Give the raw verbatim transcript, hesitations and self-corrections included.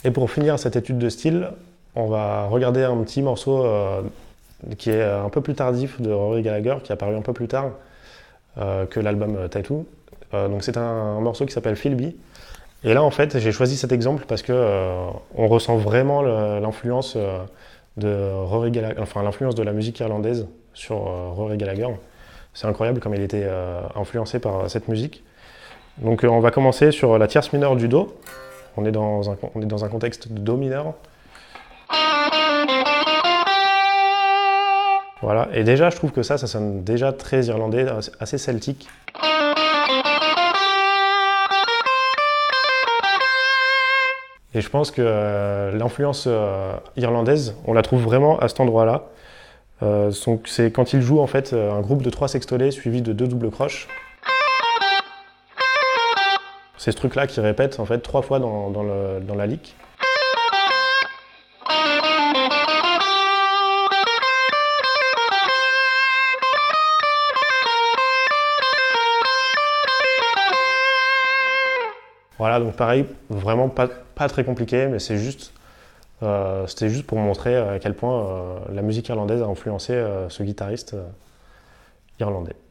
Et pour finir cette étude de style, on va regarder un petit morceau euh, qui est un peu plus tardif de Rory Gallagher, qui est apparu un peu plus tard euh, que l'album Tattoo. Euh, donc c'est un, un morceau qui s'appelle Philby. Et là en fait j'ai choisi cet exemple parce que euh, on ressent vraiment le, l'influence euh, de Rory Gallagher, enfin l'influence de la musique irlandaise sur euh, Rory Gallagher. C'est incroyable comme il était euh, influencé par cette musique. Donc euh, on va commencer sur la tierce mineure du Do. On est dans un, on est dans un contexte de Do mineur. Voilà, et déjà je trouve que ça, ça sonne déjà très irlandais, assez celtique. Et je pense que euh, l'influence euh, irlandaise, on la trouve vraiment à cet endroit-là. Euh, c'est quand il joue en fait un groupe de trois sextolets suivi de deux doubles croches. C'est ce truc-là qui répète en fait trois fois dans, dans, le, dans la lick. Voilà, donc pareil, vraiment pas, pas très compliqué, mais c'est juste, euh, c'était juste pour montrer à quel point euh, la musique irlandaise a influencé euh, ce guitariste euh, irlandais.